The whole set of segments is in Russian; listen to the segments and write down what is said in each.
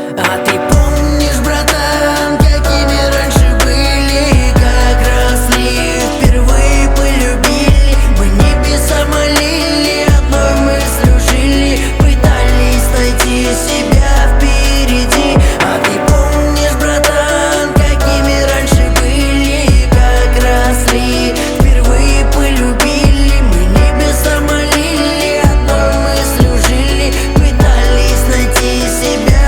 А ты помнишь, братан, какими раньше были, как росли, впервые полюбили. Мы небеса молили, одной мыслью жили, пытались найти себя впереди. А ты помнишь, братан, какими раньше были, как росли, впервые полюбили. Мы небеса молили, одной мыслью жили, пытались найти себя.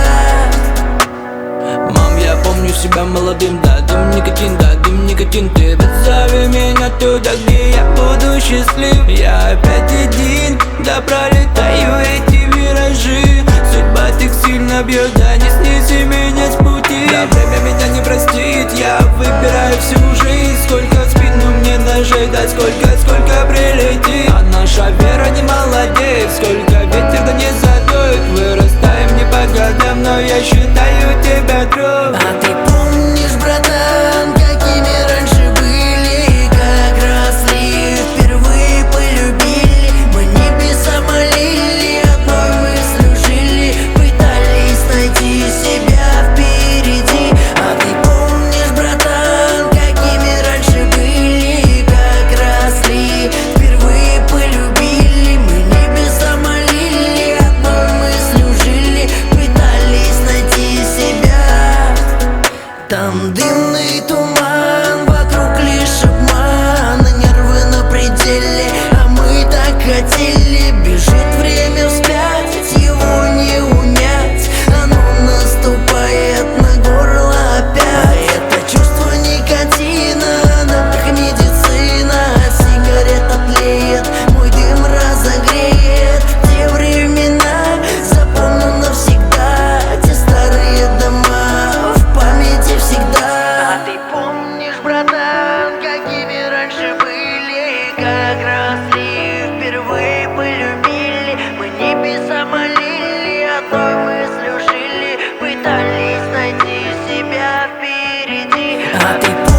Мам, я помню себя молодым, да, дым никотин, ты позови меня туда, где я буду счастлив. Я опять один, да пролетаю эти виражи. Судьба так сильно бьет, да не снеси меня с пути. Да время меня не простит, я выбираю всю жизнь. Сколько в спину мне ножей, да сколько прилетит. А наша вера не молодеет, сколько ветер да не задует. Вырастаем не по годам, но я считаю тебя друг. А ты помнишь, братан, какими раньше были, как росли, впервые полюбили. Мы небеса молили, одной мыслью жили, пытались найти себя впереди. А ты помнишь, братан, какими раньше были, как росли, впервые полюбили. Мы небеса молили, одной мыслью жили, пытались найти себя. Там дымный туман, вокруг лишь обман, нервы на пределе, а мы так хотели. Бежит время вспять, его не унять, оно наступает на горло опять. А это чувство никотина, напиток медицина, сигарета тлеет, мой дым разогреет. Те времена запомню навсегда, те старые дома в памяти всегда. А ты помнишь, братан, какими раньше были, как росли, впервые полюбили. Мы небеса молили, одной мыслью жили, пытались найти себя впереди. А ты